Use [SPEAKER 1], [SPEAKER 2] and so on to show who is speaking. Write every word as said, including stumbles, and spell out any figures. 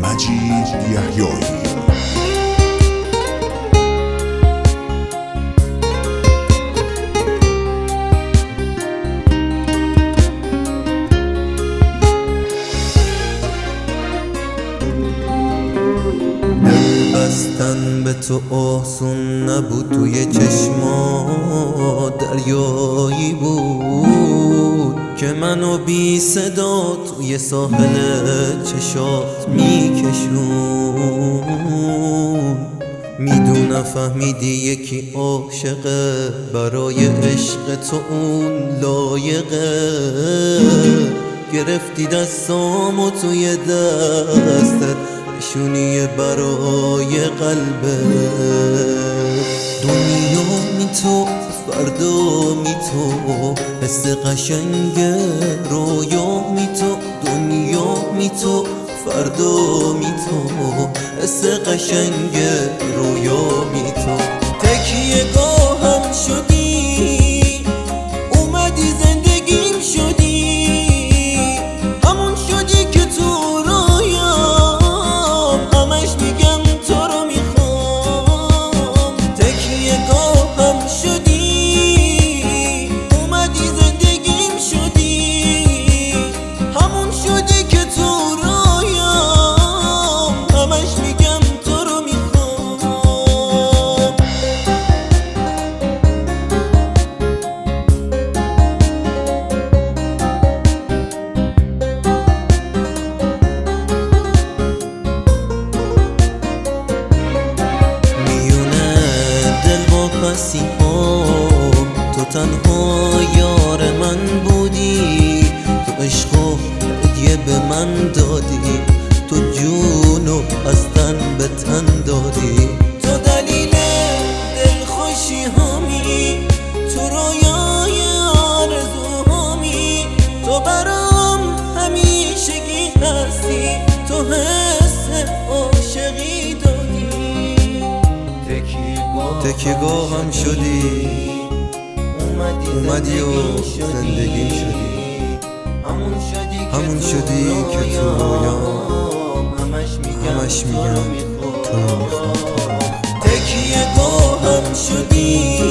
[SPEAKER 1] مجید یحیایی.
[SPEAKER 2] بستن به تو آسون نبود، توی چشما دریایی بود که منو بی صدا توی ساحل چشات میکشون. میدونم فهمیدی یکی عاشقه، برای عشق تو اون لایقه. گرفتی دستامو توی دستت، نشونیه برای قلبه. دنیا می تو فردا می تو، حس قشنگ رویا می تو. دنیا می تو فردا می تو، حس قشنگ رویا می تو. تکیه گاهم شدی، اومدی زندگیم شدی، همون شدی که تو تو تنها یار من بودی، تو عشق و هدیه به من دادی، تو جونو از تن به تن دادی. تو دلیل دلخوشی هامی، تو رویای آرزوهامی، تو برام همیشگی هستی، تو حس عاشقی دادی. تکیه‌گاهم شدی، اومدی و زندگیم شدی، همون شدی که تو رویام همش میگم تو رو میخوام. تکیه‌گاهم شدی،